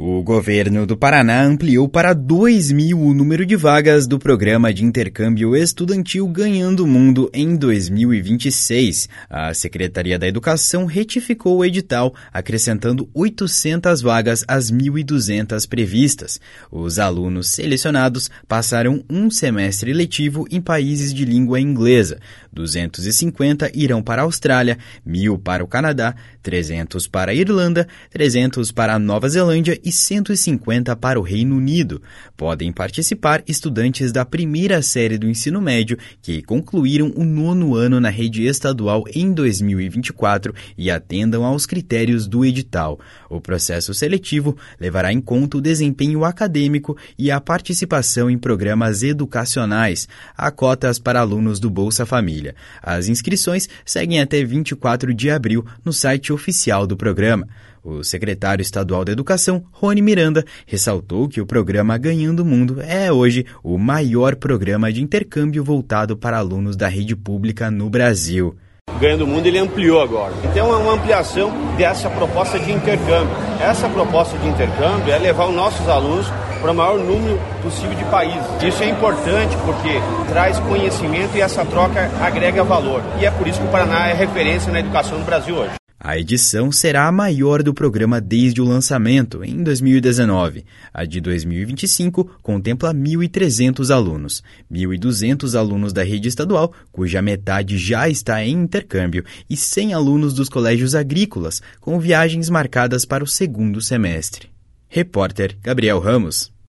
O governo do Paraná ampliou para 2.000 o número de vagas do programa de intercâmbio estudantil Ganhando o Mundo em 2026. A Secretaria da Educação retificou o edital, acrescentando 800 vagas às 1.200 previstas. Os alunos selecionados passaram um semestre letivo em países de língua inglesa. 250 irão para a Austrália, 1.000 para o Canadá, 300 para a Irlanda, 300 para a Nova Zelândia e 150 para o Reino Unido. Podem participar estudantes da primeira série do ensino médio que concluíram o 9º ano na rede estadual em 2024 e atendam aos critérios do edital. O processo seletivo levará em conta o desempenho acadêmico e a participação em programas educacionais. Há cotas para alunos do Bolsa Família. As inscrições seguem até 24 de abril no site oficial do programa. O secretário estadual da Educação, Rony Miranda, ressaltou que o programa Ganhando o Mundo é hoje o maior programa de intercâmbio voltado para alunos da rede pública no Brasil. O Ganhando o Mundo ele ampliou agora. Então é uma ampliação dessa proposta de intercâmbio. Essa proposta de intercâmbio é levar os nossos alunos para o maior número possível de países. Isso é importante porque traz conhecimento e essa troca agrega valor. E é por isso que o Paraná é referência na educação no Brasil hoje. A edição será a maior do programa desde o lançamento, em 2019. A de 2025 contempla 1.300 alunos. 1.200 alunos da rede estadual, cuja metade já está em intercâmbio, e 100 alunos dos colégios agrícolas, com viagens marcadas para o segundo semestre. Repórter Gabriel Ramos.